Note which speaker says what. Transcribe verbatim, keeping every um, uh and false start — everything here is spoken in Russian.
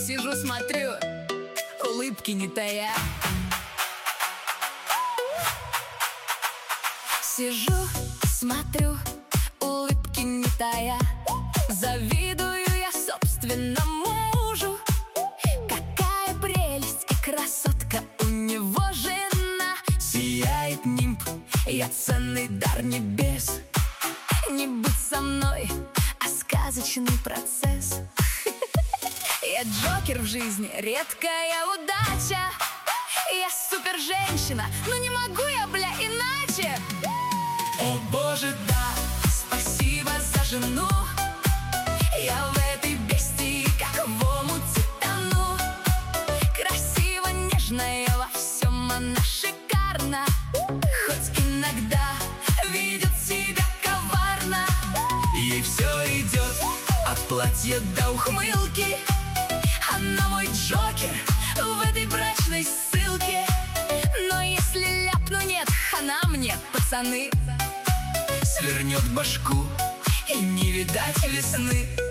Speaker 1: Сижу, смотрю, улыбки не тая. Сижу, смотрю, улыбки не тая. Завидую я собственному мужу. Какая прелесть и красотка у него жена. Сияет нимб, я ценный дар небес. Не быть со мной, а сказочный процесс. Я Джокер в жизни, редкая удача. Я супер женщина, но не могу я, бля, иначе. О боже, да, спасибо за жену. Я в этой бестии, как в омуте тону. Красиво, нежная, во всем она шикарна. Хоть иногда ведет себя коварно. Ей все идет от платья до ухмылки. Она мой Джокер в этой брачной ссылке. Но если ляпну нет, она мне, пацаны. Свернет башку и не видать весны.